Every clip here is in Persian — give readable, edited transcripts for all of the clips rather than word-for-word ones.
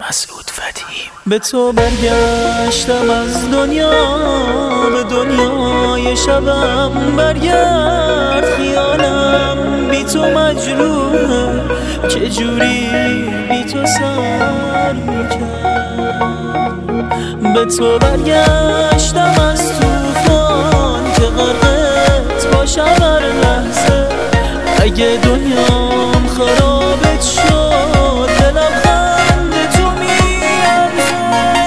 مسعود فتحی. به تو برگشتم از دنیا، به دنیای شبم برگرد. خیالم بی تو مجروحه، چجوری بی تو سر میکرد. به تو برگشتم از طوفان که غرقت باشم هر لحظه. اگه دنیام خرابت شد دلم خند تو میارزه.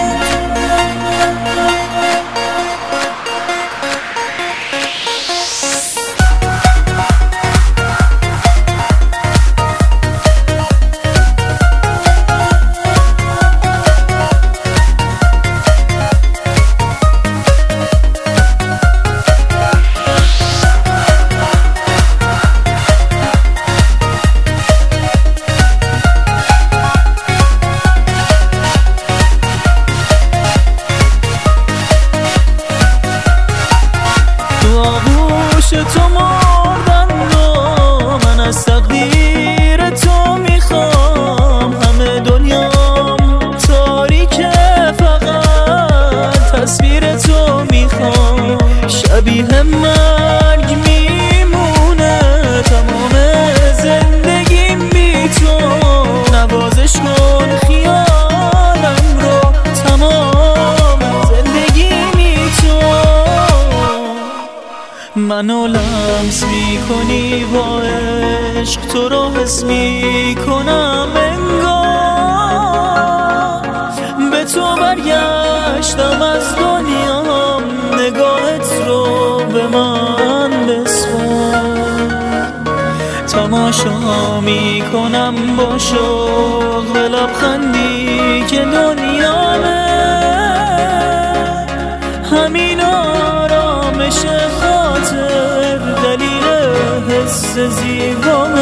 تو مردن و من از تقدیر تو میخوام. همه دنیام تاریکه، فقط تصویر تو میخوام. شبیه مرگ میمونه تمام زندگیم بی تو. نوازش کن خیالم رو، تمام زندگیم بی تو. منو لمس میکنی با عشق، تو رو حس میکنم انگار. به تو برگشتم از دنیام، نگاهت رو به من بسپار. تماشا میکنم با شوق به لبخندی که دنیامه. همین آرامش خاطر دلیل حس زیبا